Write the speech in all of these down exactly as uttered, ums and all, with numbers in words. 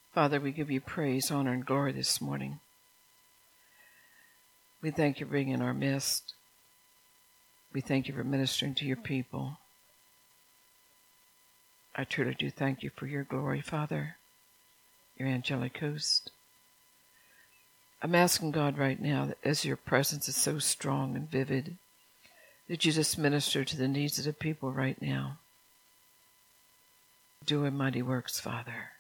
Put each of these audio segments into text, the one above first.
Father, we give you praise, honor, and glory this morning. We thank you for being in our midst. We thank you for ministering to your people. I truly do thank you for your glory, Father, your angelic host. I'm asking God right now that as your presence is so strong and vivid, that you just minister to the needs of the people right now. Doing mighty works, Father.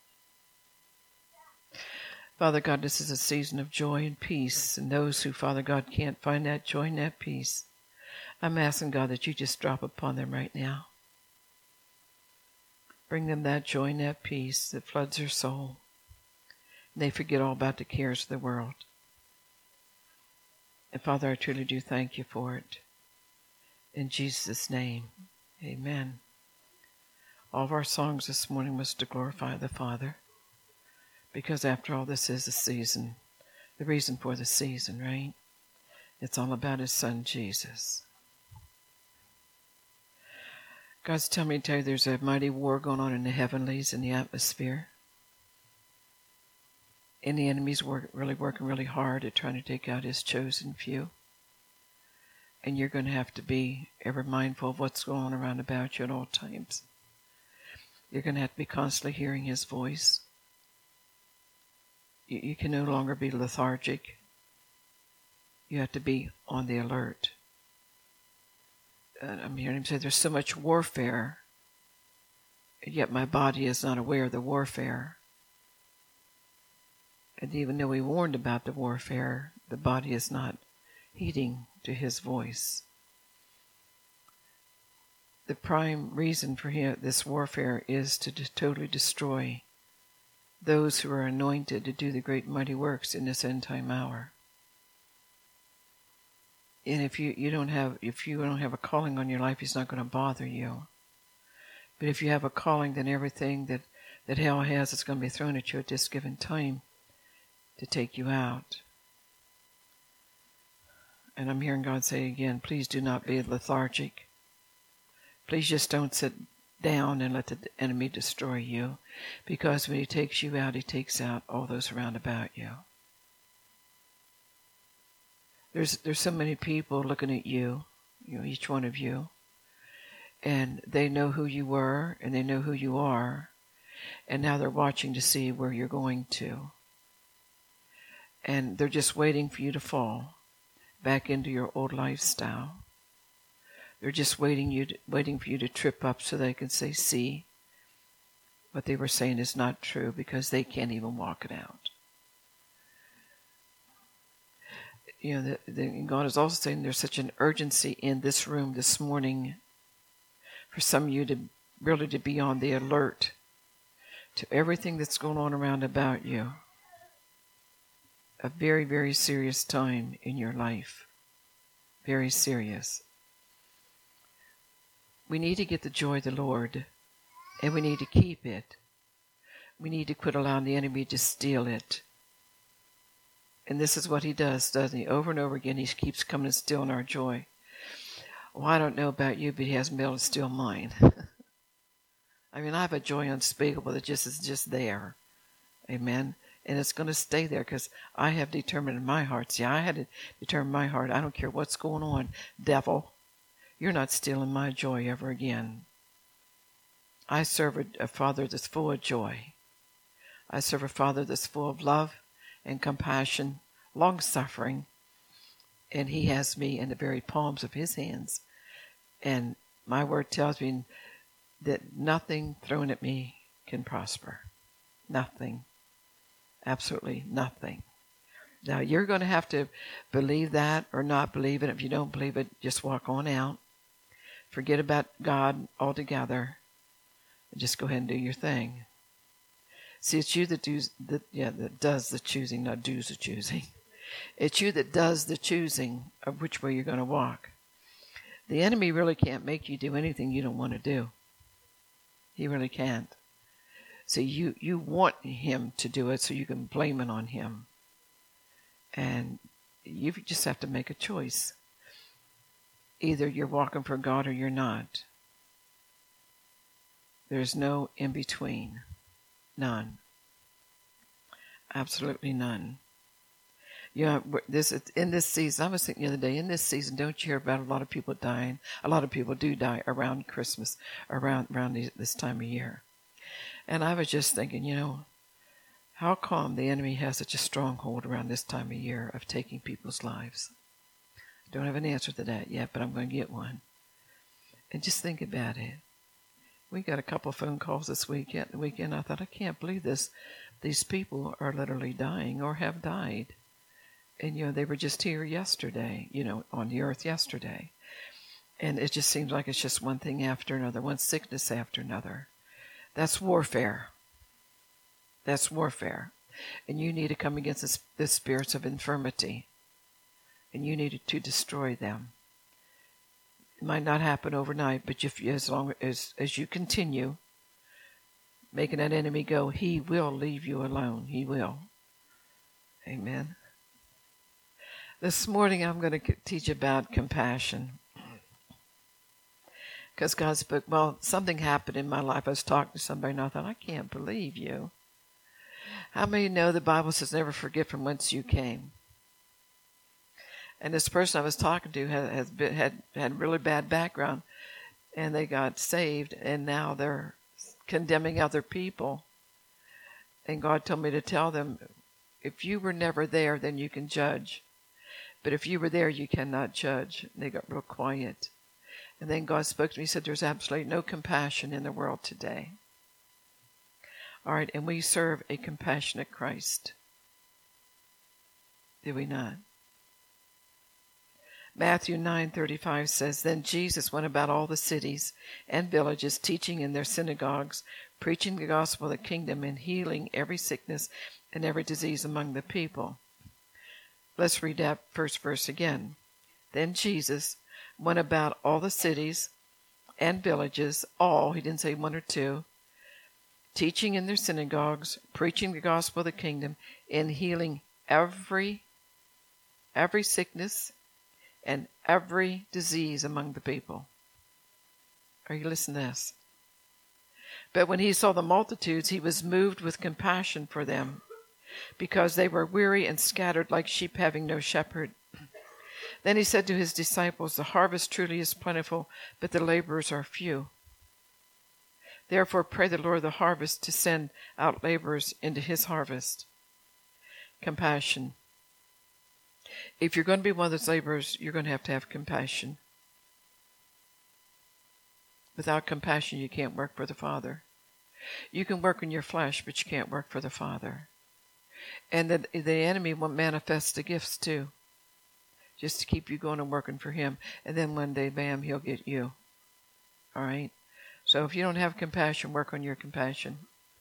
Father God, this is a season of joy and peace, and those who, Father God, can't find that joy and that peace, I'm asking, God, that you just drop upon them right now. Bring them that joy and that peace that floods their soul. And they forget all about the cares of the world. And Father, I truly do thank you for it. In Jesus' name, amen. All of our songs this morning was to glorify the Father. Because after all, this is a season. The reason for the season, right? It's all about his son, Jesus. God's telling me to tell you there's a mighty war going on in the heavenlies, in the atmosphere. And the enemy's work, really working really hard at trying to take out his chosen few. And you're going to have to be ever mindful of what's going on around about you at all times. You're going to have to be constantly hearing his voice. You, you can no longer be lethargic. You have to be on the alert. And I'm hearing him say there's so much warfare, yet my body is not aware of the warfare. And even though we warned about the warfare, the body is not heeding to his voice. The prime reason for him, this warfare is to de- totally destroy those who are anointed to do the great mighty works in this end time hour. And if you, you don't have if you don't have a calling on your life, he's not going to bother you. But if you have a calling, then everything that, that hell has is going to be thrown at you at this given time to take you out. And I'm hearing God say again, please do not be lethargic. Please just don't sit down and let the enemy destroy you. Because when he takes you out, he takes out all those around about you. There's there's so many people looking at you, you know, each one of you, and they know who you were and they know who you are, and now they're watching to see where you're going to. And they're just waiting for you to fall back into your old lifestyle. They're just waiting you to, waiting for you to trip up so they can say, see, what they were saying is not true, because they can't even walk it out. You know, the, the, God is also saying there's such an urgency in this room this morning for some of you to really to be on the alert to everything that's going on around about you. A very, very serious time in your life. Very serious. We need to get the joy of the Lord, and we need to keep it. We need to quit allowing the enemy to steal it. And this is what he does, doesn't he? Over and over again, he keeps coming and stealing our joy. Well, I don't know about you, but he hasn't been able to steal mine. I mean, I have a joy unspeakable that just is just there. Amen. And it's going to stay there because I have determined in my heart. See, I had to determine in my heart. I don't care what's going on, devil. You're not stealing my joy ever again. I serve a, a Father that's full of joy. I serve a Father that's full of love and compassion, long-suffering, and he has me in the very palms of his hands. And my word tells me that nothing thrown at me can prosper. Nothing. Absolutely nothing. Now, you're going to have to believe that or not believe it. If you don't believe it, just walk on out. Forget about God altogether. And just go ahead and do your thing. See, it's you that does, that, yeah, that does the choosing, not does the choosing. It's you that does the choosing of which way you're going to walk. The enemy really can't make you do anything you don't want to do. He really can't. So you, you want him to do it so you can blame it on him. And you just have to make a choice. Either you're walking for God or you're not. There's no in between. None. Absolutely none. You know, this in this season, I was thinking the other day, in this season, don't you hear about a lot of people dying? A lot of people do die around Christmas, around around this time of year. And I was just thinking, you know, how come the enemy has such a stronghold around this time of year of taking people's lives? I don't have an answer to that yet, but I'm going to get one. And just think about it. We got a couple of phone calls this weekend. The weekend, I thought, I can't believe this. These people are literally dying or have died. And, you know, they were just here yesterday, you know, on the earth yesterday. And it just seems like it's just one thing after another, one sickness after another. That's warfare. That's warfare. And you need to come against the, the spirits of infirmity. And you need to destroy them. It might not happen overnight, but if you, as long as, as you continue making that enemy go, he will leave you alone. He will. Amen. This morning I'm going to teach about compassion. Because God spoke, well, something happened in my life. I was talking to somebody and I thought, I can't believe you. How many know the Bible says never forget from whence you came? And this person I was talking to had has been, had had really bad background, and they got saved, and now they're condemning other people. And God told me to tell them, if you were never there, then you can judge. But if you were there, you cannot judge. And they got real quiet. And then God spoke to me. He said, there's absolutely no compassion in the world today. All right, and we serve a compassionate Christ. Do we not? Matthew nine thirty-five says, then Jesus went about all the cities and villages, teaching in their synagogues, preaching the gospel of the kingdom, and healing every sickness and every disease among the people. Let's read that first verse again. Then Jesus went about all the cities and villages, all, he didn't say one or two, teaching in their synagogues, preaching the gospel of the kingdom, and healing every, every sickness and every disease among the people. Are you listening to this? But when he saw the multitudes, he was moved with compassion for them, because they were weary and scattered like sheep having no shepherd. Then he said to his disciples, the harvest truly is plentiful, but the laborers are few. Therefore pray the Lord of the harvest to send out laborers into his harvest. Compassion. If you're going to be one of those laborers, you're going to have to have compassion. Without compassion, you can't work for the Father. You can work in your flesh, but you can't work for the Father. And the, the enemy will manifest the gifts too, just to keep you going and working for him. And then one day, bam, he'll get you. All right? So if you don't have compassion, work on your compassion.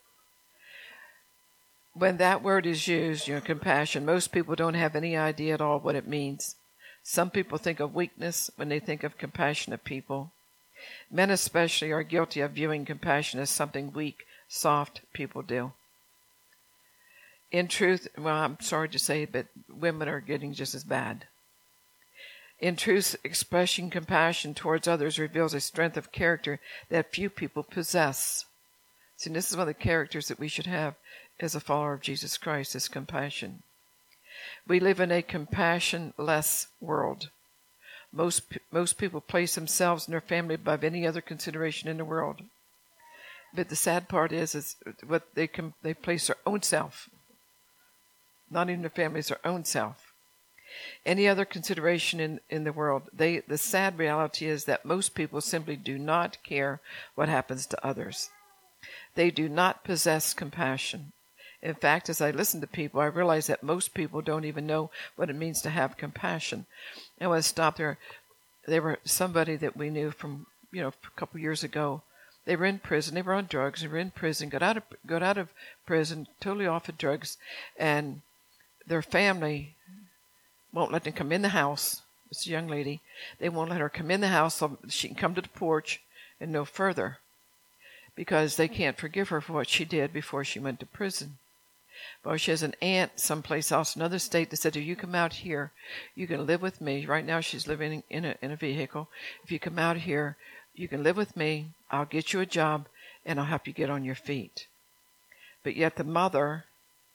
When that word is used, you know, compassion, most people don't have any idea at all what it means. Some people think of weakness when they think of compassionate people. Men especially are guilty of viewing compassion as something weak, soft people do. In truth, well, I'm sorry to say, but women are getting just as bad. In truth, expressing compassion towards others reveals a strength of character that few people possess. See, this is one of the characters that we should have as a follower of Jesus Christ, is compassion. We live in a compassion-less world. Most most people place themselves and their family above any other consideration in the world. But the sad part is, is what they can, they place their own self. Not even their families, their own self. Any other consideration in, in the world. They the sad reality is that most people simply do not care what happens to others. They do not possess compassion. In fact, as I listen to people, I realize that most people don't even know what it means to have compassion. And when I stopped there, there were somebody that we knew from, you know, a couple years ago. They were in prison. They were on drugs. They were in prison. Got out of got out of prison, totally off of drugs, and their family won't let them come in the house. It's a young lady. They won't let her come in the house so she can come to the porch and no further, because they can't forgive her for what she did before she went to prison. Well, she has an aunt someplace else, another state, that said, if you come out here, you can live with me. Right now she's living in a, in a vehicle. If you come out here, you can live with me. I'll get you a job, and I'll help you get on your feet. But yet the mother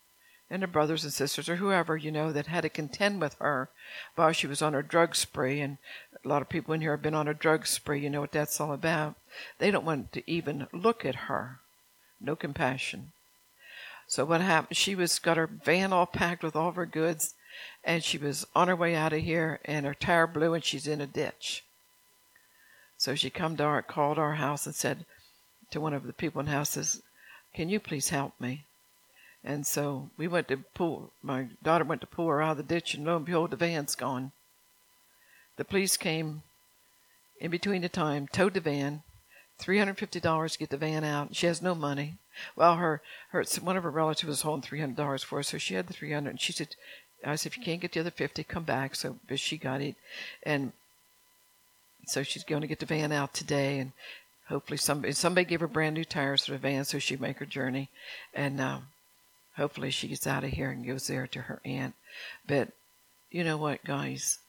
and her brothers and sisters or whoever, you know, that had to contend with her while she was on her drug spree. And a lot of people in here have been on a drug spree. You know what that's all about. They don't want to even look at her. No compassion. So what happened, she was got her van all packed with all of her goods, and she was on her way out of here, and her tire blew, and she's in a ditch. So she come to our, called our house and said to one of the people in the house, says, can you please help me? And so we went to pull, my daughter went to pull her out of the ditch, and lo and behold, the van's gone. The police came in between the time, towed the van, three hundred fifty dollars to get the van out. She has no money. Well, her, her one of her relatives was holding three hundred dollars for her, so she had the three hundred dollars, and she said, I said, if you can't get the other fifty, come back. So but she got it, and so she's going to get the van out today, and hopefully somebody somebody gave her brand new tires for the van so she'd make her journey, and uh, hopefully she gets out of here and goes there to her aunt. But you know what, guys?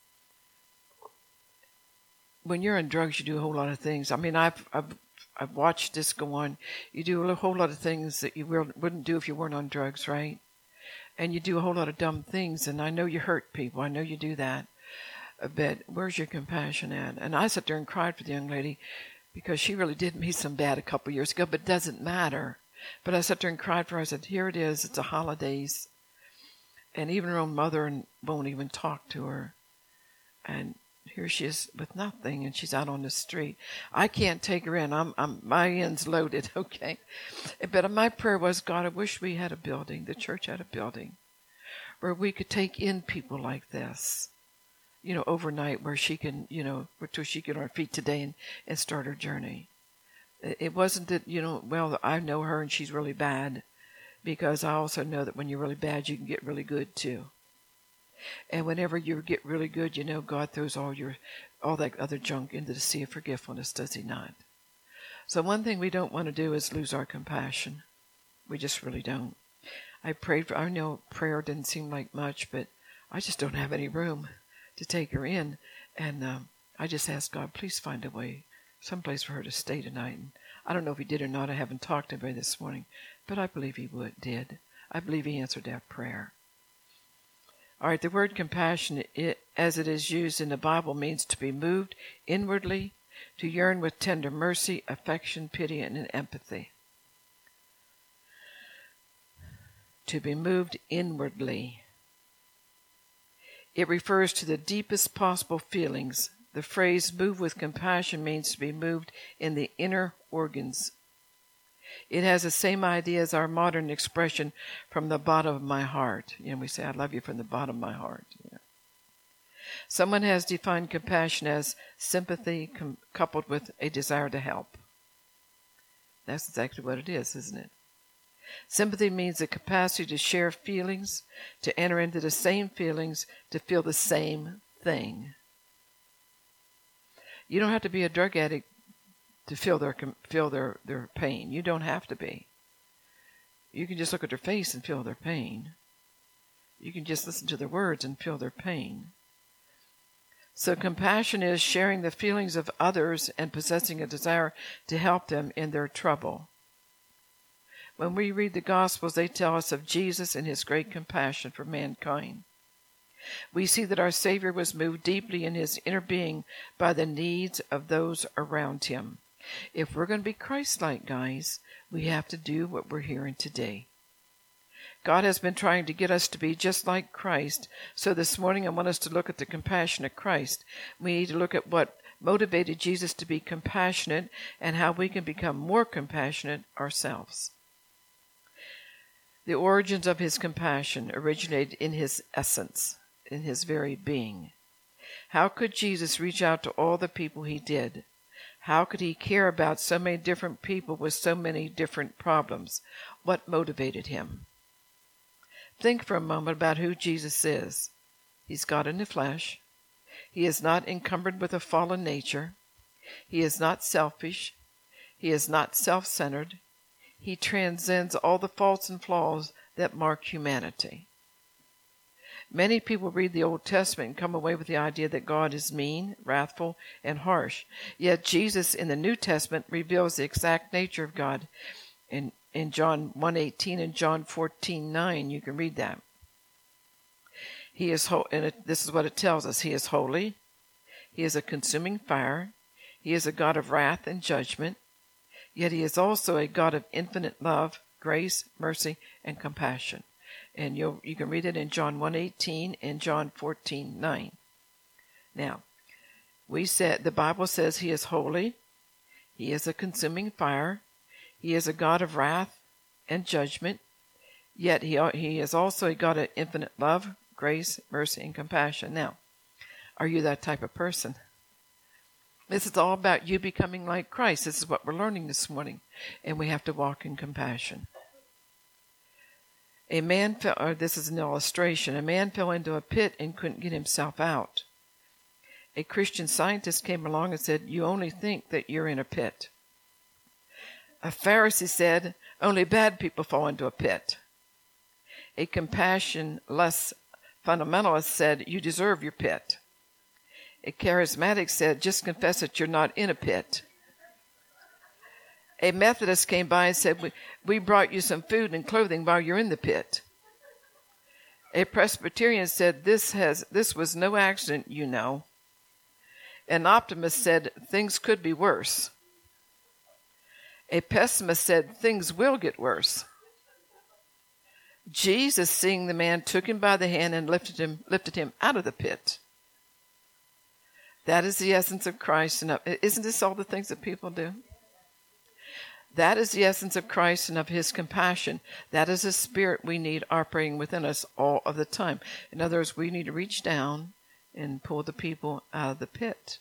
When you're on drugs, you do a whole lot of things. I mean, I've I've, I've watched this go on. You do a whole lot of things that you wouldn't do if you weren't on drugs, right? And you do a whole lot of dumb things, and I know you hurt people. I know you do that. But where's your compassion at? And I sat there and cried for the young lady because she really did me some bad a couple of years ago, but it doesn't matter. But I sat there and cried for her. I said, here it is. It's the holidays. And even her own mother won't even talk to her. And here she is with nothing, and she's out on the street. I can't take her in. I'm, I'm, my end's loaded, okay? But my prayer was, God, I wish we had a building, the church had a building, where we could take in people like this, you know, overnight, where she can, you know, until she get on her feet today and, and start her journey. It wasn't that, you know, well, I know her and she's really bad, because I also know that when you're really bad, you can get really good too. And whenever you get really good, you know, God throws all your, all that other junk into the sea of forgetfulness, does he not? So one thing we don't want to do is lose our compassion. We just really don't. I prayed for, I know prayer didn't seem like much, but I just don't have any room to take her in. And um, I just asked God, please find a way, someplace for her to stay tonight. And I don't know if he did or not. I haven't talked to anybody this morning, but I believe he would, did. I believe he answered that prayer. All right, the word compassion, it, as it is used in the Bible, means to be moved inwardly, to yearn with tender mercy, affection, pity, and empathy. To be moved inwardly. It refers to the deepest possible feelings. The phrase move with compassion means to be moved in the inner organs. It has the same idea as our modern expression, from the bottom of my heart. You know, we say, I love you from the bottom of my heart. Yeah. Someone has defined compassion as sympathy com- coupled with a desire to help. That's exactly what it is, isn't it? Sympathy means the capacity to share feelings, to enter into the same feelings, to feel the same thing. You don't have to be a drug addict to feel their feel their, their pain. You don't have to be. You can just look at their face and feel their pain. You can just listen to their words and feel their pain. So compassion is sharing the feelings of others and possessing a desire to help them in their trouble. When we read the Gospels, they tell us of Jesus and his great compassion for mankind. We see that our Savior was moved deeply in his inner being by the needs of those around him. If we're going to be Christ-like, guys, we have to do what we're hearing today. God has been trying to get us to be just like Christ. So this morning I want us to look at the compassion of Christ. We need to look at what motivated Jesus to be compassionate and how we can become more compassionate ourselves. The origins of his compassion originated in his essence, in his very being. How could Jesus reach out to all the people he did? How could he care about so many different people with so many different problems? What motivated him? Think for a moment about who Jesus is. He's God in the flesh. He is not encumbered with a fallen nature. He is not selfish. He is not self-centered. He transcends all the faults and flaws that mark humanity. Many people read the Old Testament and come away with the idea that God is mean, wrathful, and harsh. Yet Jesus in the New Testament reveals the exact nature of God. And in John one eighteen and John fourteen nine. You can read that. He is ho- and it, this is what it tells us. He is holy. He is a consuming fire. He is a God of wrath and judgment. Yet he is also a God of infinite love, grace, mercy, and compassion. And you you can read it in John one eighteen and John fourteen nine. Now, we said the Bible says he is holy. He is a consuming fire. He is a God of wrath and judgment. Yet he he is also a God of infinite love, grace, mercy, and compassion. Now, are you that type of person? This is all about you becoming like Christ. This is what we're learning this morning. And we have to walk in compassion. A man fell, or this is an illustration, a man fell into a pit and couldn't get himself out. A Christian scientist came along and said, you only think that you're in a pit. A Pharisee said, only bad people fall into a pit. A compassion-less fundamentalist said, you deserve your pit. A charismatic said, just confess that you're not in a pit. A Methodist came by and said, we, we brought you some food and clothing while you're in the pit. A Presbyterian said, this has this was no accident, you know. An optimist said, things could be worse. A pessimist said, things will get worse. Jesus, seeing the man, took him by the hand and lifted him, lifted him out of the pit. That is the essence of Christ. And of, isn't this all the things that people do? That is the essence of Christ and of his compassion. That is a spirit we need operating within us all of the time. In other words, we need to reach down and pull the people out of the pit.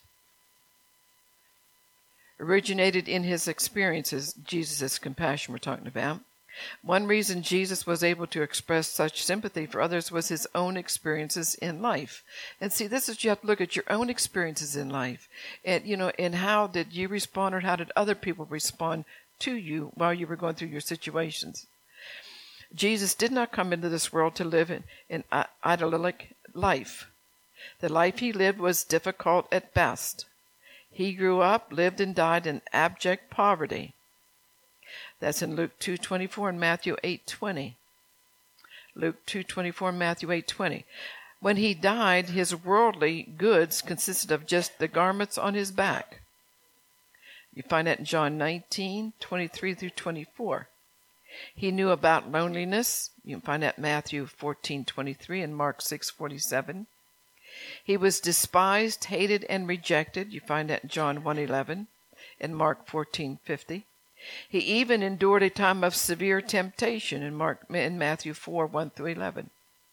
Originated in his experiences, Jesus' compassion we're talking about. One reason Jesus was able to express such sympathy for others was his own experiences in life. And see, this is, you have to look at your own experiences in life. And, you know, and how did you respond, or how did other people respond to you while you were going through your situations? Jesus did not come into this world to live in an idyllic life. The life he lived was difficult at best. He grew up, lived, and died in abject poverty. That's in Luke two twenty-four and Matthew eight twenty. Luke two twenty-four and Matthew eight twenty. When he died, his worldly goods consisted of just the garments on his back. You find that in John nineteen twenty-three through twenty-four. He knew about loneliness. You can find that in Matthew fourteen twenty-three and Mark six forty-seven. He was despised, hated, and rejected. You find that in John one eleven and Mark fourteen fifty. He even endured a time of severe temptation in, Mark, in Matthew four one through eleven.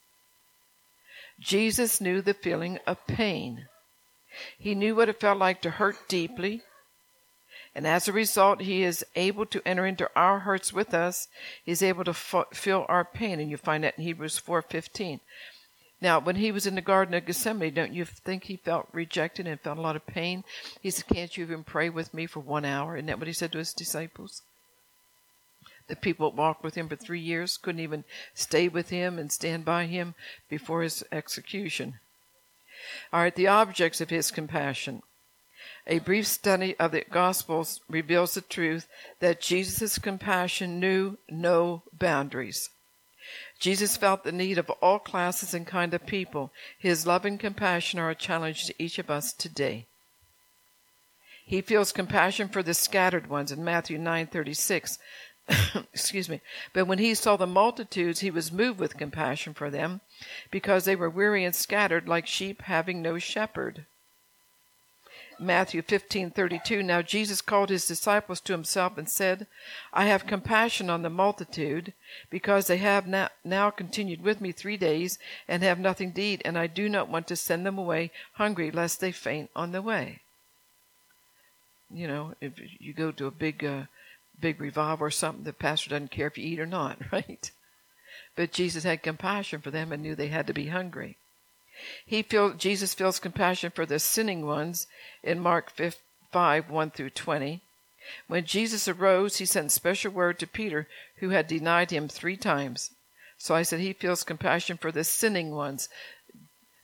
Jesus knew the feeling of pain. He knew what it felt like to hurt deeply. And as a result, he is able to enter into our hurts with us. He's able to f- feel our pain. And you find that in Hebrews four fifteen. Now, when he was in the Garden of Gethsemane, don't you think he felt rejected and felt a lot of pain? He said, can't you even pray with me for one hour? Isn't that what he said to his disciples? The people that walked with him for three years couldn't even stay with him and stand by him before his execution. All right, the objects of his compassion. A brief study of the Gospels reveals the truth that Jesus' compassion knew no boundaries. Jesus felt the need of all classes and kind of people. His love and compassion are a challenge to each of us today. He feels compassion for the scattered ones in Matthew nine thirty-six. Excuse me. But when he saw the multitudes, he was moved with compassion for them, because they were weary and scattered like sheep having no shepherd. Matthew fifteen thirty-two. Now Jesus called his disciples to himself and said, I have compassion on the multitude, because they have now, now continued with me three days and have nothing to eat, and I do not want to send them away hungry, lest they faint on the way. You know, if you go to a big, uh, big revival or something, the pastor doesn't care if you eat or not, right? But Jesus had compassion for them and knew they had to be hungry. He feel, Jesus feels compassion for the sinning ones in Mark five, one through twenty. When Jesus arose, he sent special word to Peter, who had denied him three times. So I said he feels compassion for the sinning ones.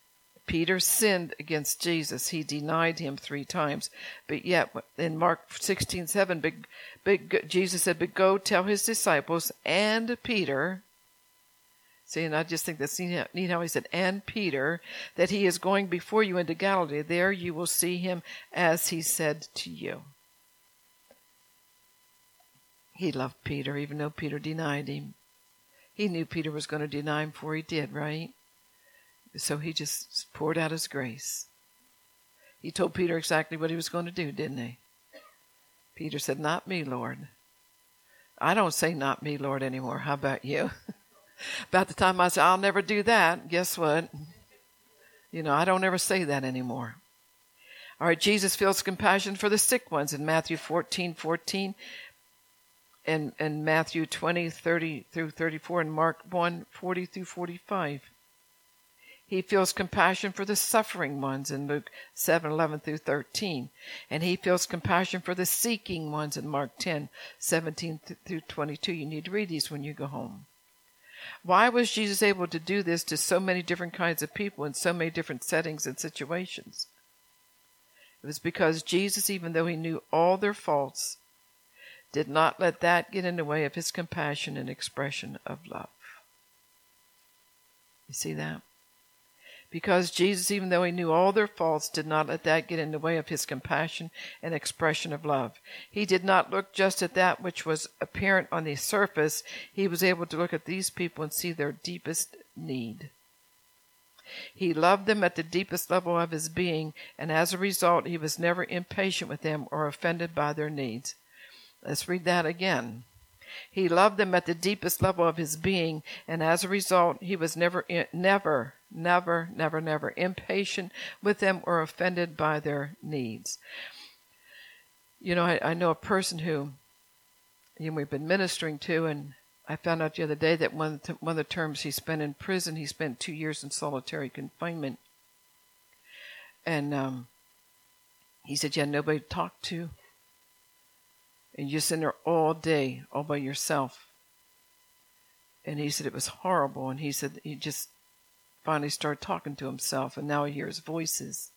Peter sinned against Jesus. He denied him three times. But yet, in Mark sixteen seven, but, but Jesus said, but go tell his disciples and Peter. See, and I just think that's neat how he said, and Peter, that he is going before you into Galilee. There you will see him as he said to you. He loved Peter, even though Peter denied him. He knew Peter was going to deny him before he did, right? So he just poured out his grace. He told Peter exactly what he was going to do, didn't he? Peter said, not me, Lord. I don't say not me, Lord, anymore. How about you? About the time I said, I'll never do that, guess what? You know, I don't ever say that anymore. All right, Jesus feels compassion for the sick ones in Matthew fourteen fourteen, and, and Matthew twenty thirty through thirty-four, and Mark one forty through forty-five. He feels compassion for the suffering ones in Luke seven eleven through thirteen. And he feels compassion for the seeking ones in Mark ten seventeen through twenty-two. You need to read these when you go home. Why was Jesus able to do this to so many different kinds of people in so many different settings and situations? It was because Jesus, even though he knew all their faults, did not let that get in the way of his compassion and expression of love. You see that? Because Jesus, even though he knew all their faults, did not let that get in the way of his compassion and expression of love. He did not look just at that which was apparent on the surface. He was able to look at these people and see their deepest need. He loved them at the deepest level of his being, and as a result, he was never impatient with them or offended by their needs. Let's read that again. He loved them at the deepest level of his being, and as a result, he was never, never, never, never, never impatient with them or offended by their needs. You know, I, I know a person who you know, we've been ministering to, and I found out the other day that one, one of the terms he spent in prison, he spent two years in solitary confinement. And um, he said you had nobody to talk to. And you're sitting there all day, all by yourself. And he said it was horrible. And he said he just finally started talking to himself, and now he hears voices.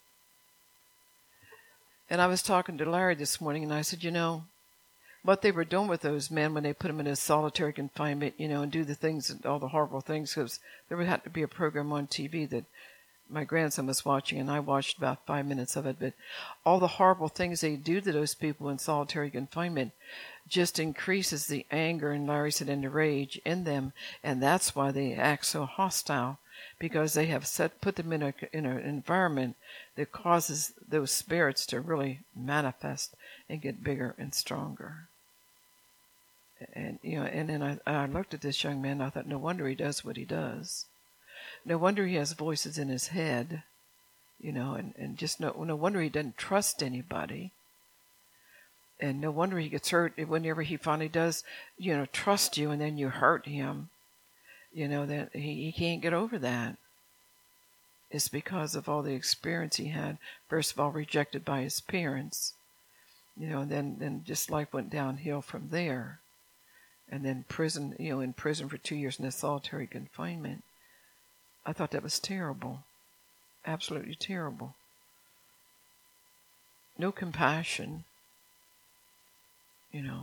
And I was talking to Larry this morning, and I said, you know, what they were doing with those men when they put them in a solitary confinement, you know, and do the things, all the horrible things, because there would have to be a program on T V that my grandson was watching, and I watched about five minutes of it, but all the horrible things they do to those people in solitary confinement just increases the anger, and Larry said, and the rage in them, and that's why they act so hostile, because they have set, put them in a in an environment that causes those spirits to really manifest and get bigger and stronger. And you know, and then I, I looked at this young man, and I thought, no wonder he does what he does. No wonder he has voices in his head, you know, and, and just no, no wonder he doesn't trust anybody. And no wonder he gets hurt whenever he finally does, you know, trust you and then you hurt him. You know, that he, he can't get over that. It's because of all the experience he had. First of all, rejected by his parents. You know, and then, then just life went downhill from there. And then prison, you know, in prison for two years in a solitary confinement. I thought that was terrible. Absolutely terrible. No compassion. You know.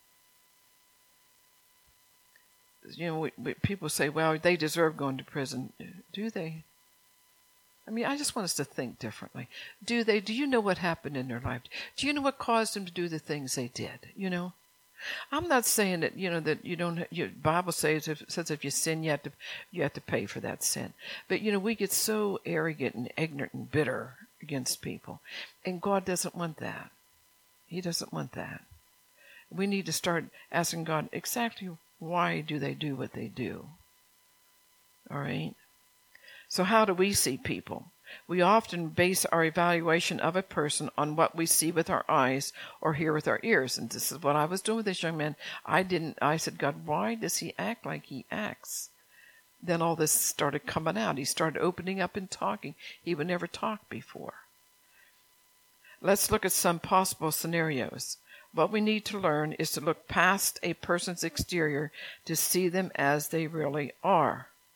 You know, we, we, people say, well, they deserve going to prison. Do they? I mean, I just want us to think differently. Do they? Do you know what happened in their life? Do you know what caused them to do the things they did? You know? I'm not saying that, you know, that you don't, your Bible says if, says if you sin, you have to, you have to pay for that sin. But, you know, we get so arrogant and ignorant and bitter against people. And God doesn't want that. He doesn't want that. We need to start asking God exactly why do they do what they do. All right? So how do we see people? We often base our evaluation of a person on what we see with our eyes or hear with our ears. And this is what I was doing with this young man. I didn't, I said, God, why does he act like he acts? Then all this started coming out. He started opening up and talking. He would never talk before. Let's look at some possible scenarios. What we need to learn is to look past a person's exterior to see them as they really are.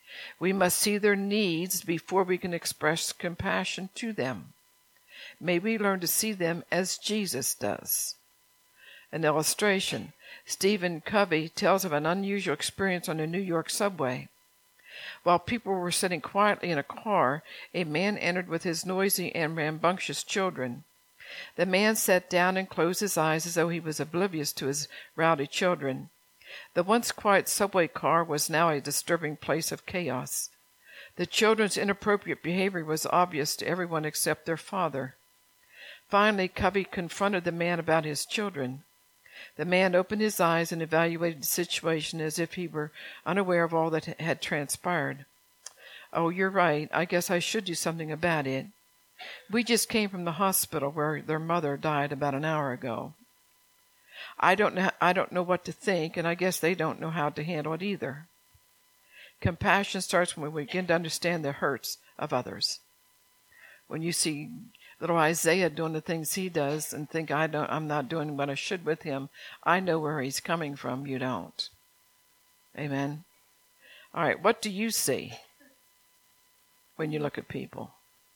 We must see their needs before we can express compassion to them. May we learn to see them as Jesus does. An illustration. Stephen Covey tells of an unusual experience on a New York subway. While people were sitting quietly in a car, a man entered with his noisy and rambunctious children. The man sat down and closed his eyes as though he was oblivious to his rowdy children. The once quiet subway car was now a disturbing place of chaos. The children's inappropriate behavior was obvious to everyone except their father. Finally, Covey confronted the man about his children. The man opened his eyes and evaluated the situation as if he were unaware of all that had transpired. "Oh, you're right. I guess I should do something about it. We just came from the hospital where their mother died about an hour ago. I don't know, I don't know what to think, and I guess they don't know how to handle it either." Compassion starts when we begin to understand the hurts of others. When you see little Isaiah doing the things he does and think, I don't, I'm not doing what I should with him, I know where he's coming from. You don't. Amen. All right, what do you see when you look at people?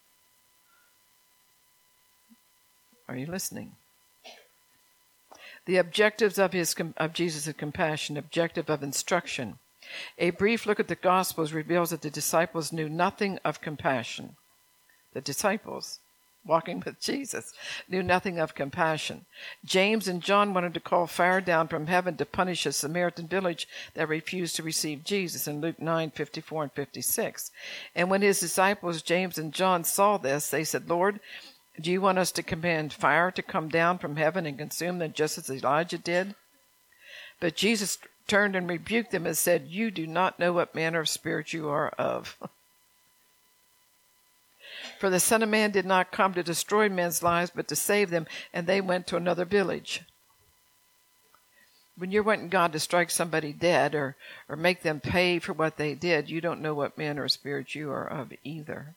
Are you listening? The objectives of his of Jesus' compassion, objective of instruction. A brief look at the Gospels reveals that the disciples knew nothing of compassion. The disciples, walking with Jesus, knew nothing of compassion. James and John wanted to call fire down from heaven to punish a Samaritan village that refused to receive Jesus in Luke nine, fifty-four and fifty-six. And when his disciples, James and John, saw this, they said, "Lord, do you want us to command fire to come down from heaven and consume them just as Elijah did?" But Jesus turned and rebuked them and said, "You do not know what manner of spirit you are of." For the Son of Man did not come to destroy men's lives, but to save them, and they went to another village. When you're wanting God to strike somebody dead or, or make them pay for what they did, you don't know what manner of spirit you are of either.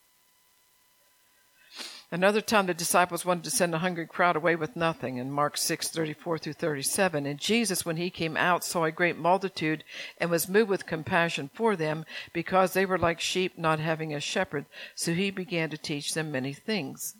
Another time the disciples wanted to send a hungry crowd away with nothing, in Mark six, thirty-four through thirty-seven. And Jesus, when he came out, saw a great multitude and was moved with compassion for them, because they were like sheep not having a shepherd. So he began to teach them many things.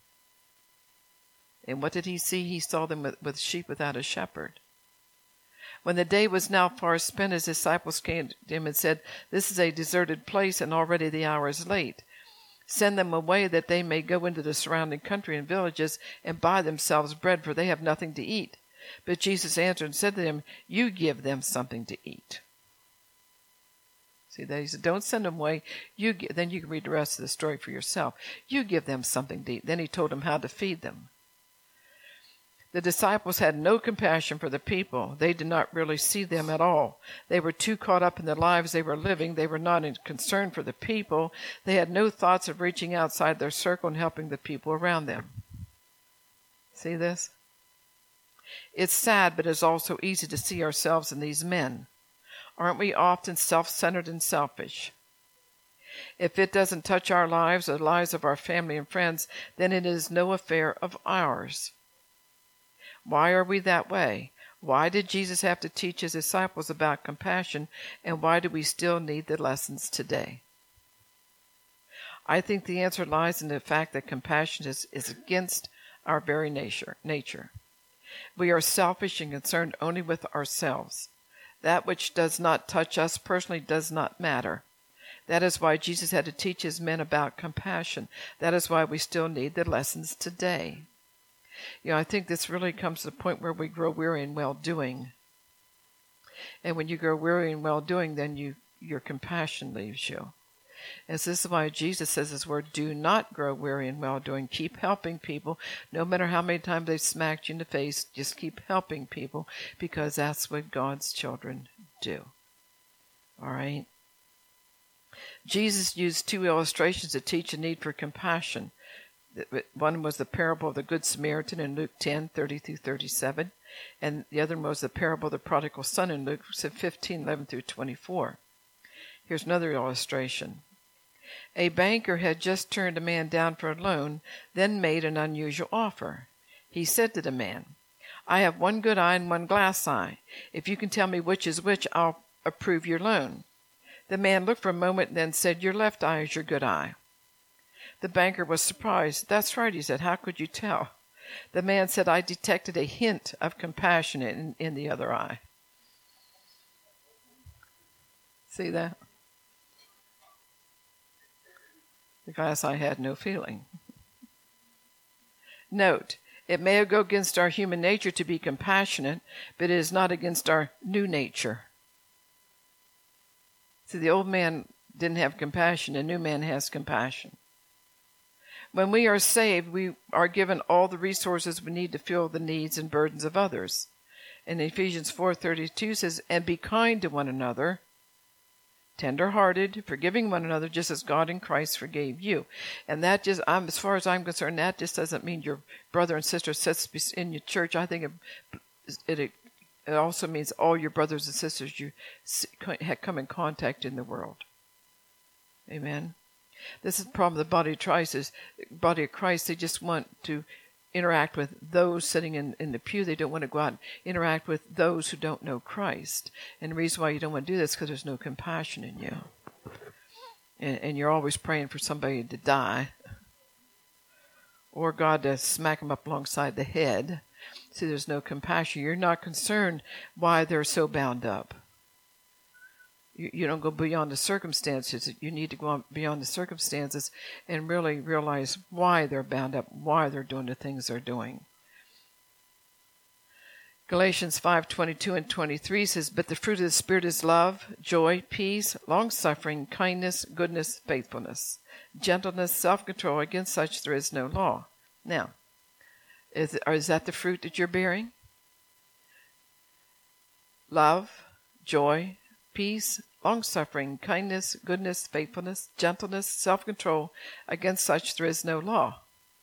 And what did he see? He saw them with, with sheep without a shepherd. When the day was now far spent, his disciples came to him and said, "This is a deserted place, and already the hour is late. Send them away that they may go into the surrounding country and villages and buy themselves bread, for they have nothing to eat." But Jesus answered and said to them, "You give them something to eat." See that? He said, don't send them away. You give, then you can read the rest of the story for yourself. You give them something to eat. Then he told them how to feed them. The disciples had no compassion for the people. They did not really see them at all. They were too caught up in the lives they were living. They were not concerned for the people. They had no thoughts of reaching outside their circle and helping the people around them. See this? It's sad, but it's also easy to see ourselves in these men. Aren't we often self-centered and selfish? If it doesn't touch our lives or the lives of our family and friends, then it is no affair of ours. Why are we that way? Why did Jesus have to teach his disciples about compassion, and why do we still need the lessons today? I think the answer lies in the fact that compassion is, is against our very nature, nature. We are selfish and concerned only with ourselves. That which does not touch us personally does not matter. That is why Jesus had to teach his men about compassion. That is why we still need the lessons today. You know, I think this really comes to the point where we grow weary in well-doing. And when you grow weary in well-doing, then you your compassion leaves you. And so this is why Jesus says his word, do not grow weary in well-doing. Keep helping people. No matter how many times they've smacked you in the face, just keep helping people, because that's what God's children do. All right? Jesus used two illustrations to teach the need for compassion. One was the parable of the Good Samaritan in Luke ten, thirty through thirty-seven, and the other was the parable of the prodigal son in Luke fifteen, eleven through twenty-four. Here's another illustration. A banker had just turned a man down for a loan, then made an unusual offer. He said to the man, "I have one good eye and one glass eye. If you can tell me which is which, I'll approve your loan." The man looked for a moment and then said, "Your left eye is your good eye." The banker was surprised. "That's right," he said. "How could you tell?" The man said, "I detected a hint of compassion in, in the other eye." See that? The glass eye had no feeling. Note, it may go against our human nature to be compassionate, but it is not against our new nature. See, the old man didn't have compassion. The new man has compassion. When we are saved, we are given all the resources we need to fill the needs and burdens of others. And Ephesians four thirty-two says, "And be kind to one another, tender-hearted, forgiving one another, just as God in Christ forgave you." And that just, I'm, as far as I'm concerned, that just doesn't mean your brother and sister sits in your church. I think it, it, it also means all your brothers and sisters you come in contact in the world. Amen. This is the problem of the body of Christ. Is body of Christ, they just want to interact with those sitting in, in the pew. They don't want to go out and interact with those who don't know Christ. And the reason why you don't want to do this is because there's no compassion in you. And, and you're always praying for somebody to die, or God to smack them up alongside the head. See, there's no compassion. You're not concerned why they're so bound up. You, you don't go beyond the circumstances. You need to go on beyond the circumstances and really realize why they're bound up, why they're doing the things they're doing. Galatians five twenty-two and twenty-three says, "But the fruit of the Spirit is love, joy, peace, long-suffering, kindness, goodness, faithfulness, gentleness, self-control. Against such there is no law." Now, is, is that the fruit that you're bearing? Love, joy, peace, long-suffering, kindness, goodness, faithfulness, gentleness, self-control. Against such there is no law.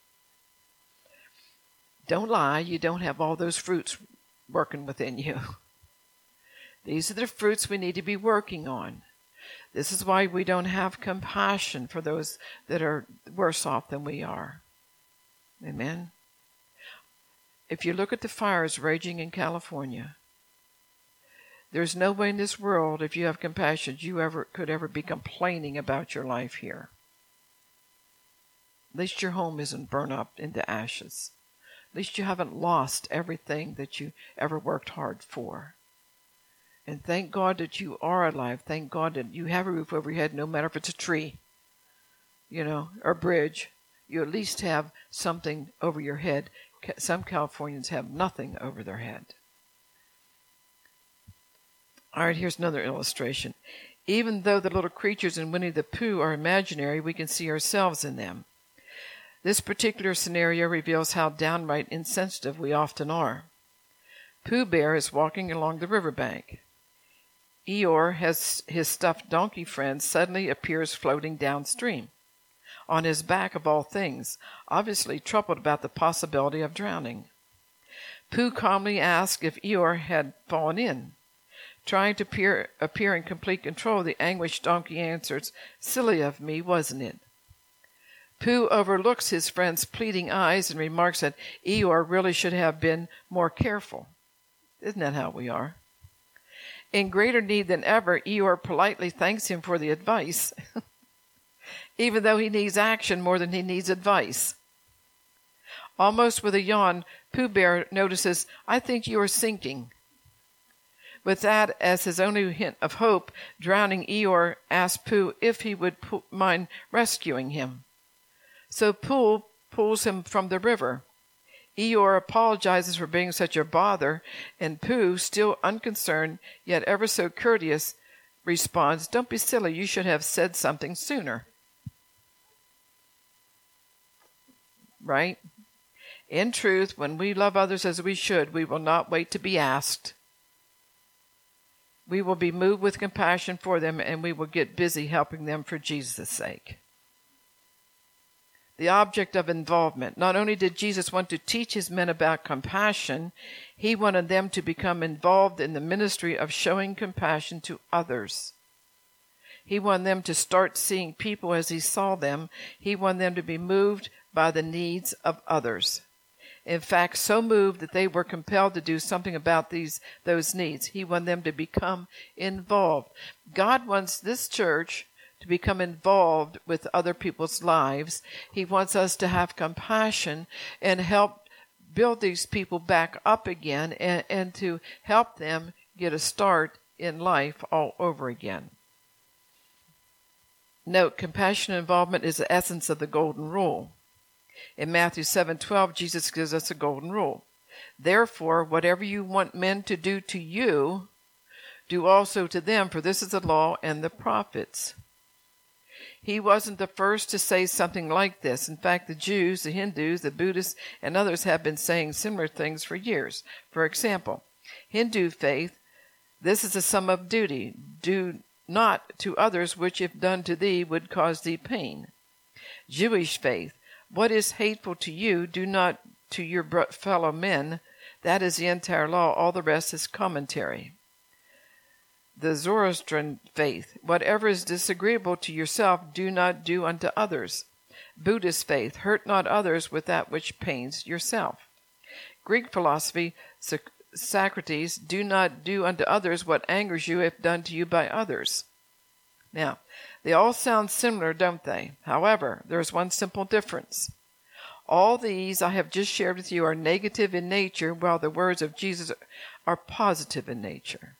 Don't lie. You don't have all those fruits working within you. These are the fruits we need to be working on. This is why we don't have compassion for those that are worse off than we are. Amen. If you look at the fires raging in California, there's no way in this world, if you have compassion, you ever could ever be complaining about your life here. At least your home isn't burned up into ashes. At least you haven't lost everything that you ever worked hard for. And thank God that you are alive. Thank God that you have a roof over your head, no matter if it's a tree, you know, or a bridge. You at least have something over your head. Some Californians have nothing over their head. All right, here's another illustration. Even though the little creatures in Winnie the Pooh are imaginary, we can see ourselves in them. This particular scenario reveals how downright insensitive we often are. Pooh Bear is walking along the riverbank. Eeyore, has his stuffed donkey friend, suddenly appears floating downstream, on his back of all things, obviously troubled about the possibility of drowning. Pooh calmly asks if Eeyore had fallen in. Trying to appear, appear in complete control, the anguished donkey answers, "Silly of me, wasn't it?" Pooh overlooks his friend's pleading eyes and remarks that Eeyore really should have been more careful. Isn't that how we are? In greater need than ever, Eeyore politely thanks him for the advice, even though he needs action more than he needs advice. Almost with a yawn, Pooh Bear notices, "I think you are sinking." With that as his only hint of hope, drowning Eeyore asks Pooh if he would po- mind rescuing him. So Pooh pulls him from the river. Eeyore apologizes for being such a bother, and Pooh, still unconcerned, yet ever so courteous, responds, "Don't be silly, you should have said something sooner." Right? In truth, when we love others as we should, we will not wait to be asked. We will be moved with compassion for them, and we will get busy helping them for Jesus' sake. The object of involvement. Not only did Jesus want to teach his men about compassion, he wanted them to become involved in the ministry of showing compassion to others. He wanted them to start seeing people as he saw them. He wanted them to be moved by the needs of others. In fact, so moved that they were compelled to do something about these those needs. He wanted them to become involved. God wants this church to become involved with other people's lives. He wants us to have compassion and help build these people back up again, and, and to help them get a start in life all over again. Note, compassionate involvement is the essence of the golden rule. In Matthew seven twelve, Jesus gives us a golden rule. Therefore, whatever you want men to do to you, do also to them, for this is the law and the prophets. He wasn't the first to say something like this. In fact, the Jews, the Hindus, the Buddhists, and others have been saying similar things for years. For example, Hindu faith, this is a sum of duty. Do not to others which, if done to thee, would cause thee pain. Jewish faith, what is hateful to you, do not to your fellow men. That is the entire law. All the rest is commentary. The Zoroastrian faith, whatever is disagreeable to yourself, do not do unto others. Buddhist faith, hurt not others with that which pains yourself. Greek philosophy, Socrates, do not do unto others what angers you if done to you by others. Now, they all sound similar, don't they? However, there is one simple difference. All these I have just shared with you are negative in nature, while the words of Jesus are positive in nature.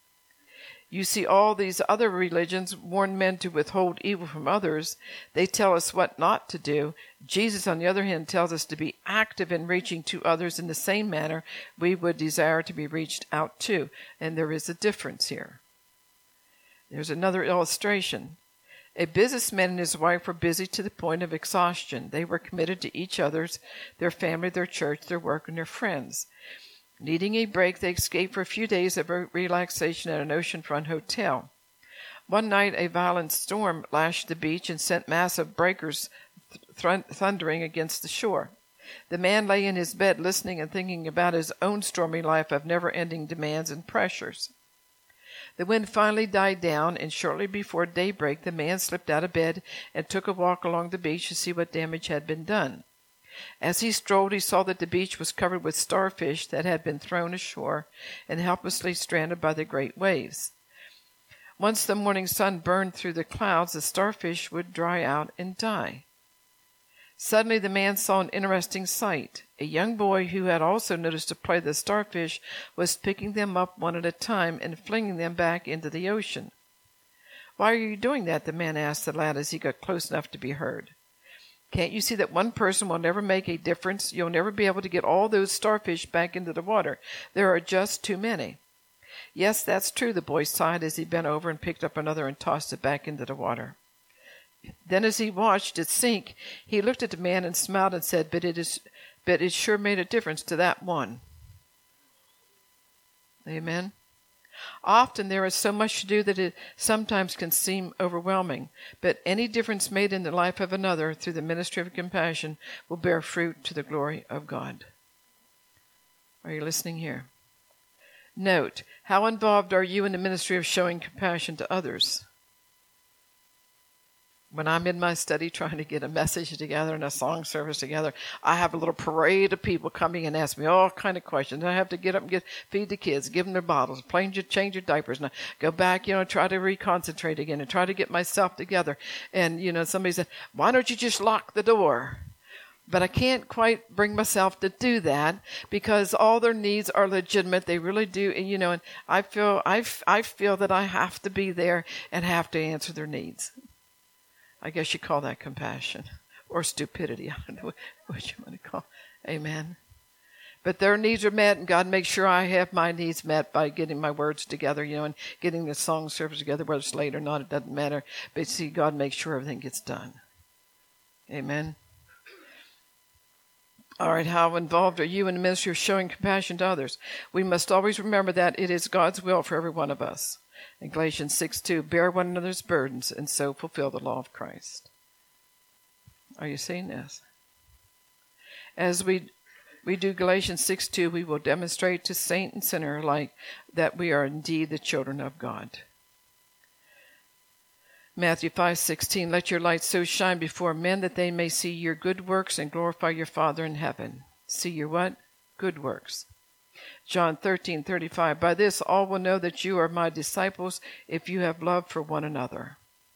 You see, all these other religions warn men to withhold evil from others. They tell us what not to do. Jesus, on the other hand, tells us to be active in reaching to others in the same manner we would desire to be reached out to. And there is a difference here. There's another illustration. A businessman and his wife were busy to the point of exhaustion. They were committed to each other's, their family, their church, their work, and their friends. Needing a break, they escaped for a few days of relaxation at an oceanfront hotel. One night, a violent storm lashed the beach and sent massive breakers th- thundering against the shore. The man lay in his bed listening and thinking about his own stormy life of never-ending demands and pressures. The wind finally died down, and shortly before daybreak, the man slipped out of bed and took a walk along the beach to see what damage had been done. As he strolled, he saw that the beach was covered with starfish that had been thrown ashore and helplessly stranded by the great waves. Once the morning sun burned through the clouds, the starfish would dry out and die. Suddenly the man saw an interesting sight. A young boy who had also noticed the plight of the starfish was picking them up one at a time and flinging them back into the ocean. "Why are you doing that?" the man asked the lad as he got close enough to be heard. "Can't you see that one person will never make a difference? You'll never be able to get all those starfish back into the water. There are just too many." "Yes, that's true," the boy sighed as he bent over and picked up another and tossed it back into the water. Then as he watched it sink, he looked at the man and smiled and said, but it is, but it sure made a difference to that one." Amen. Often there is so much to do that it sometimes can seem overwhelming, but any difference made in the life of another through the ministry of compassion will bear fruit to the glory of God. Are you listening here? Note, how involved are you in the ministry of showing compassion to others? When I'm in my study trying to get a message together and a song service together, I have a little parade of people coming and ask me all kind of questions. I have to get up and get feed the kids, give them their bottles, change your, change your diapers, and I go back, you know, try to reconcentrate again and try to get myself together. And, you know, somebody said, "Why don't you just lock the door?" But I can't quite bring myself to do that because all their needs are legitimate. They really do. And, you know, and I feel, I, I feel that I have to be there and have to answer their needs. I guess you call that compassion or stupidity. I don't know what you want to call it. Amen. But their needs are met, and God makes sure I have my needs met by getting my words together, you know, and getting the song service together, whether it's late or not, it doesn't matter. But see, God makes sure everything gets done. Amen. All right, how involved are you in the ministry of showing compassion to others? We must always remember that it is God's will for every one of us. In Galatians six two, bear one another's burdens and so fulfill the law of Christ. Are you seeing this? As we we do Galatians six two, we will demonstrate to saint and sinner alike that we are indeed the children of God. Matthew five sixteen, let your light so shine before men that they may see your good works and glorify your Father in heaven. see your what? Good works. John thirteen thirty-five, by this all will know that you are my disciples if you have love for one another.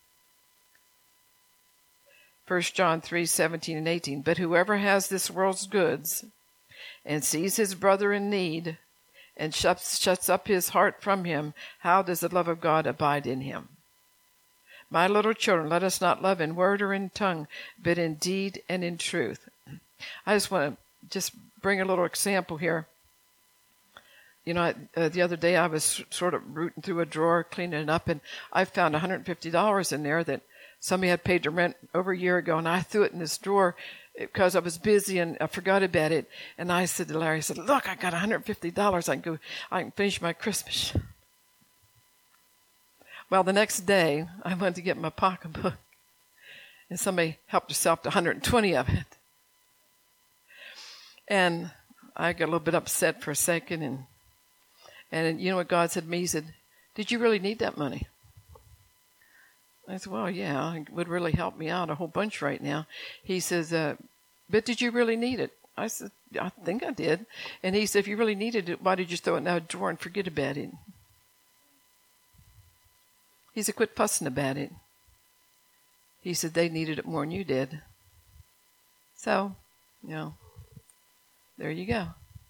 First John three seventeen and eighteen, but whoever has this world's goods and sees his brother in need and shuts, shuts up his heart from him, how does the love of God abide in him? My little children, let us not love in word or in tongue, but in deed and in truth. I just want to just bring a little example here. You know, uh, the other day I was sort of rooting through a drawer, cleaning it up, and I found one hundred fifty dollars in there that somebody had paid the rent over a year ago, and I threw it in this drawer because I was busy and I forgot about it. And I said to Larry, I said, look, I got one hundred fifty dollars. I can go, I can finish my Christmas. Well, the next day, I went to get my pocketbook, and somebody helped herself to one hundred twenty of it. And I got a little bit upset for a second, and And you know what God said to me? He said, did you really need that money? I said, well, yeah, it would really help me out a whole bunch right now. He says, uh, but did you really need it? I said, I think I did. And he said, if you really needed it, why did you throw it in that drawer and forget about it? He said, quit fussing about it. He said, they needed it more than you did. So, you know, there you go.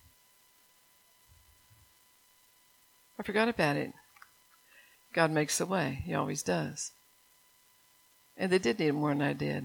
I forgot about it. God makes a way. He always does. And they did need it more than I did.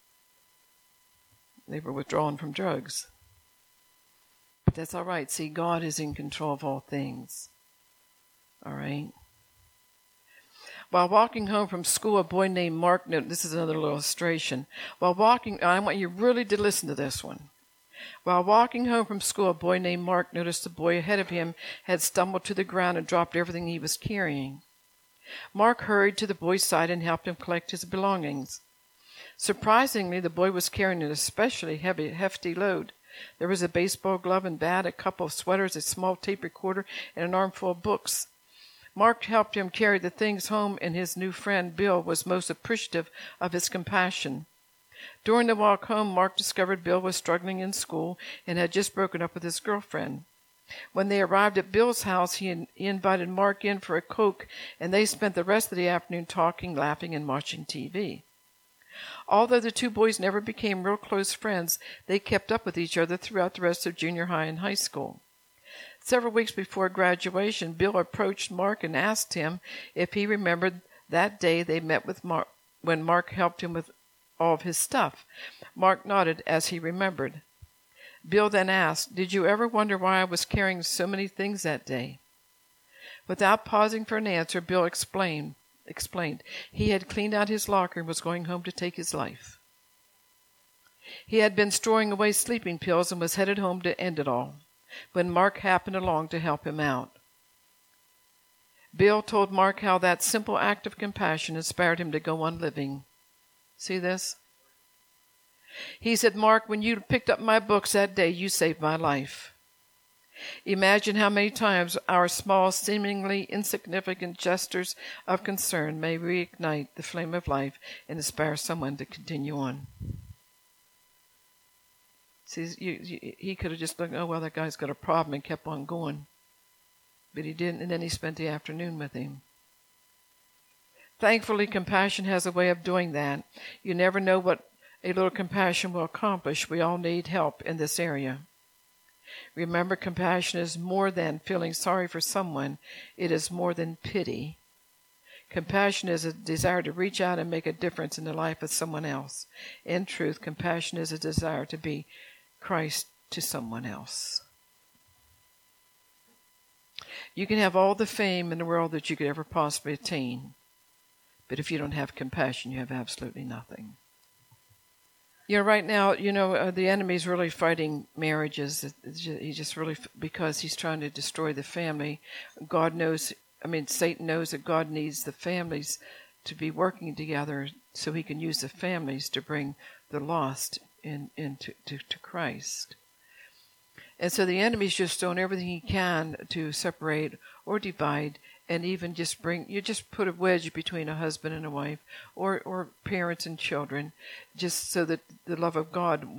They were withdrawing from drugs. But that's all right. See, God is in control of all things. All right? While walking home from school, a boy named Mark, this is another illustration. While walking, I want you really to listen to this one. While walking home from school, a boy named Mark noticed the boy ahead of him had stumbled to the ground and dropped everything he was carrying. Mark hurried to the boy's side and helped him collect his belongings. Surprisingly, the boy was carrying an especially heavy, hefty load. There was a baseball glove and bat, a couple of sweaters, a small tape recorder, and an armful of books. Mark helped him carry the things home, and his new friend, Bill, was most appreciative of his compassion. During the walk home, Mark discovered Bill was struggling in school and had just broken up with his girlfriend. When they arrived at Bill's house, he, in, he invited Mark in for a Coke, and they spent the rest of the afternoon talking, laughing, and watching T V. Although the two boys never became real close friends, they kept up with each other throughout the rest of junior high and high school. Several weeks before graduation, Bill approached Mark and asked him if he remembered that day they met with Mark when Mark helped him with all of his stuff. Mark nodded as he remembered. Bill then asked, did you ever wonder why I was carrying so many things that day? Without pausing for an answer, Bill explained, explained he had cleaned out his locker and was going home to take his life. He had been storing away sleeping pills and was headed home to end it all, when Mark happened along to help him out. Bill told Mark how that simple act of compassion inspired him to go on living. See this? He said, Mark, when you picked up my books that day, you saved my life. Imagine how many times our small, seemingly insignificant gestures of concern may reignite the flame of life and inspire someone to continue on. See, you, you, he could have just looked, oh, well, that guy's got a problem, and kept on going. But he didn't, and then he spent the afternoon with him. Thankfully, compassion has a way of doing that. You never know what a little compassion will accomplish. We all need help in this area. Remember, compassion is more than feeling sorry for someone. It is more than pity. Compassion is a desire to reach out and make a difference in the life of someone else. In truth, compassion is a desire to be Christ to someone else. You can have all the fame in the world that you could ever possibly attain, but if you don't have compassion, you have absolutely nothing. You know, right now, you know, uh, the enemy's really fighting marriages. It's just, he just really, because he's trying to destroy the family. God knows, I mean, Satan knows that God needs the families to be working together so he can use the families to bring the lost in, into to, to Christ. And so the enemy's just doing everything he can to separate or divide, and even just bring, you just put a wedge between a husband and a wife, or, or parents and children, just so that the love of God won't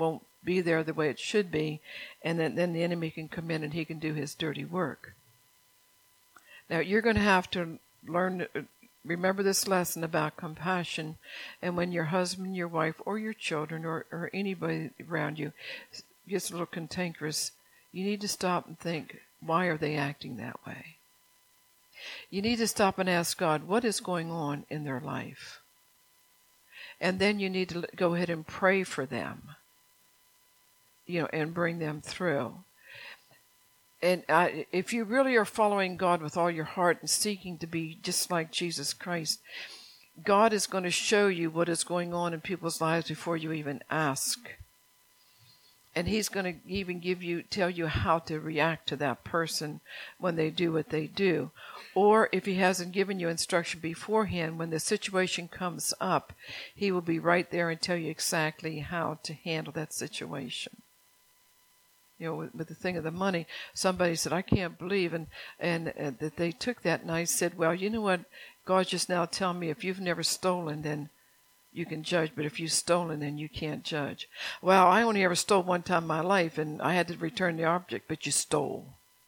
be there the way it should be, and then, then the enemy can come in and he can do his dirty work. Now, you're going to have to learn, remember this lesson about compassion, and when your husband, your wife, or your children, or, or anybody around you gets a little cantankerous, you need to stop and think, why are they acting that way? You need to stop and ask God, what is going on in their life? And then you need to go ahead and pray for them, you know, and bring them through. And uh, if you really are following God with all your heart and seeking to be just like Jesus Christ, God is going to show you what is going on in people's lives before you even ask. And he's going to even give you, tell you how to react to that person when they do what they do. Or if he hasn't given you instruction beforehand, when the situation comes up, he will be right there and tell you exactly how to handle that situation. You know, with, with the thing of the money, somebody said, I can't believe, and, and uh, that they took that, and I said, well, you know what, God's just now telling me, if you've never stolen, then you can judge, but if you've stolen, then you can't judge. Well, I only ever stole one time in my life, and I had to return the object, but you stole.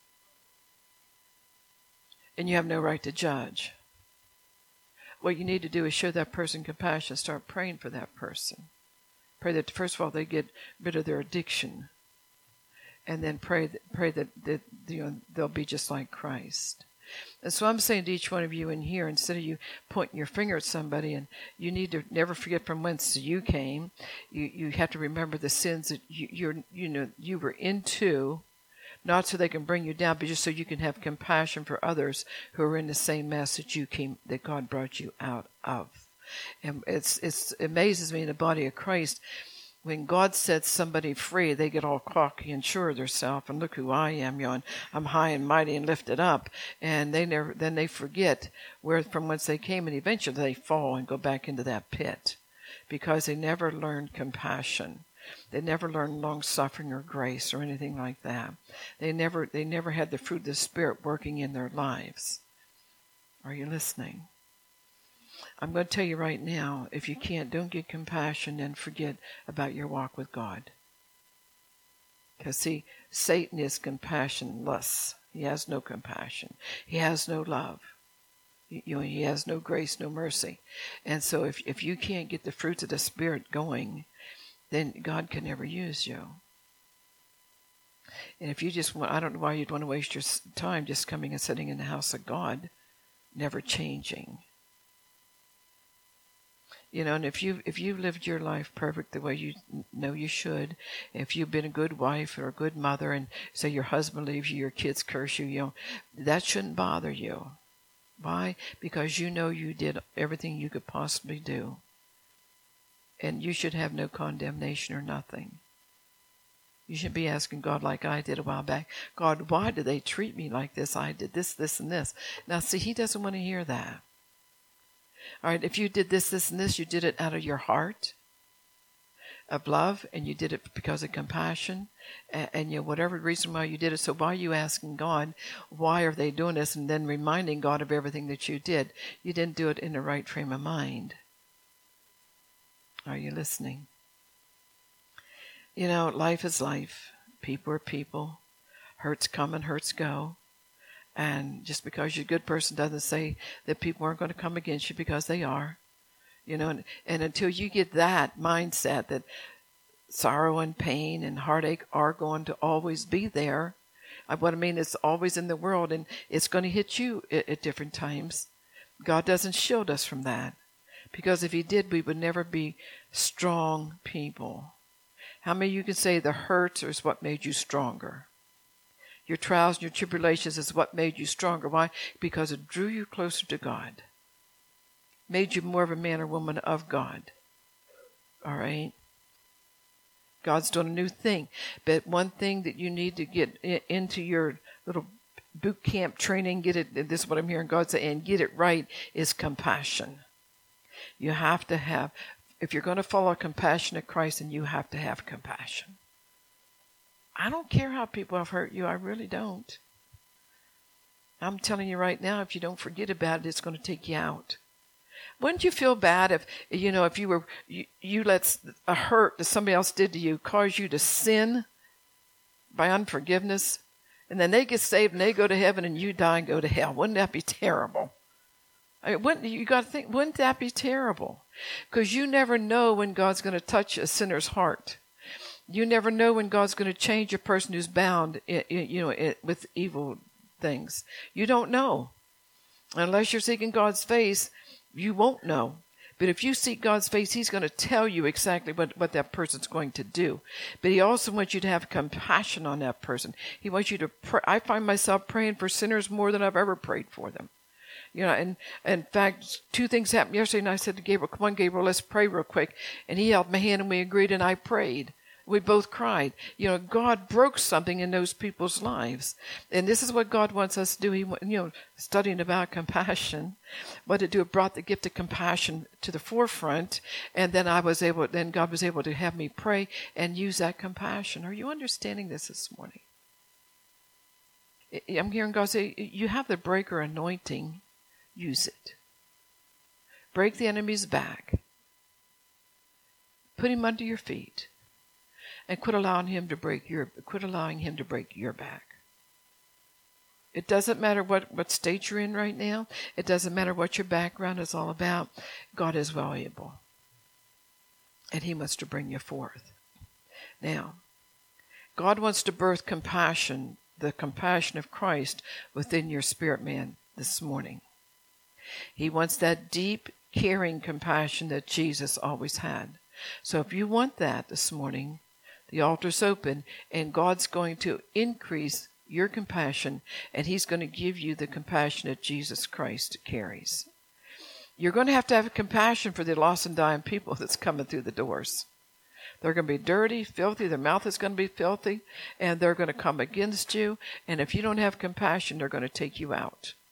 And you have no right to judge. What you need to do is show that person compassion, start praying for that person. Pray that, first of all, they get rid of their addiction. And then pray that, pray that, that you know, they'll be just like Christ. And so I'm saying to each one of you in here, instead of you pointing your finger at somebody, and you need to never forget from whence you came. You you have to remember the sins that you you're, you know you were into, not so they can bring you down, but just so you can have compassion for others who are in the same mess that you came, that God brought you out of. And it's it's it amazes me in the body of Christ. When God sets somebody free, they get all cocky and sure of themselves, and look who I am, you know, and I'm high and mighty and lifted up. And they never, then they forget where from whence they came, and eventually they fall and go back into that pit because they never learned compassion. They never learned long suffering or grace or anything like that. They never, they never had the fruit of the Spirit working in their lives. Are you listening? I'm going to tell you right now, if you can't, don't get compassion and forget about your walk with God. Because see, Satan is compassionless. He has no compassion. He has no love. You know, he has no grace, no mercy. And so if if you can't get the fruits of the Spirit going, then God can never use you. And if you just want, I don't know why you'd want to waste your time just coming and sitting in the house of God, never changing. You know, and if you if you've lived your life perfect the way you know you should, if you've been a good wife or a good mother, and say your husband leaves you, your kids curse you, you know, that shouldn't bother you. Why? Because you know you did everything you could possibly do. And you should have no condemnation or nothing. You should be asking God like I did a while back, God, why do they treat me like this? I did this, this, and this. Now, see, he doesn't want to hear that. All right, if you did this, this, and this, you did it out of your heart of love, and you did it because of compassion, and, and you know, whatever reason why you did it. So why are you asking God, why are they doing this, and then reminding God of everything that you did? You didn't do it in the right frame of mind. Are you listening? You know, life is life. People are people. Hurts come and hurts go. And just because you're a good person doesn't say that people aren't going to come against you, because they are. You know, and, and until you get that mindset that sorrow and pain and heartache are going to always be there. What I mean, it's always in the world, and it's going to hit you at, at different times. God doesn't shield us from that. Because if he did, we would never be strong people. How many of you can say the hurts is what made you stronger? Your trials and your tribulations is what made you stronger. Why? Because it drew you closer to God. Made you more of a man or woman of God. All right? God's doing a new thing. But one thing that you need to get into your little boot camp training, get it, this is what I'm hearing God say, and get it right, is compassion. You have to have, if you're going to follow compassionate Christ, then you have to have compassion. I don't care how people have hurt you. I really don't. I'm telling you right now, if you don't forget about it, it's going to take you out. Wouldn't you feel bad if, you know, if you were, you, you let a hurt that somebody else did to you cause you to sin by unforgiveness? And then they get saved and they go to heaven and you die and go to hell. Wouldn't that be terrible? I mean, wouldn't, you got to think, wouldn't that be terrible? Because you never know when God's going to touch a sinner's heart. You never know when God's going to change a person who's bound, you know, with evil things. You don't know. Unless you're seeking God's face, you won't know. But if you seek God's face, he's going to tell you exactly what, what that person's going to do. But he also wants you to have compassion on that person. He wants you to pray. I find myself praying for sinners more than I've ever prayed for them. You know, and, and in fact, two things happened yesterday, and I said to Gabriel, come on, Gabriel, let's pray real quick. And he held my hand, and we agreed, and I prayed. We both cried. You know, God broke something in those people's lives. And this is what God wants us to do. He, you know, studying about compassion, what to do, it brought the gift of compassion to the forefront. And then I was able, then God was able to have me pray and use that compassion. Are you understanding this this morning? I'm hearing God say, you have the breaker anointing. Use it. Break the enemy's back. Put him under your feet. And quit allowing him to break your quit allowing him to break your back. It doesn't matter what, what state you're in right now. It doesn't matter what your background is all about. God is valuable. And he wants to bring you forth. Now, God wants to birth compassion, the compassion of Christ within your spirit man this morning. He wants that deep, caring compassion that Jesus always had. So if you want that this morning, the altar's open, and God's going to increase your compassion, and he's going to give you the compassion that Jesus Christ carries. You're going to have to have compassion for the lost and dying people that's coming through the doors. They're going to be dirty, filthy, their mouth is going to be filthy, and they're going to come against you, and if you don't have compassion, they're going to take you out.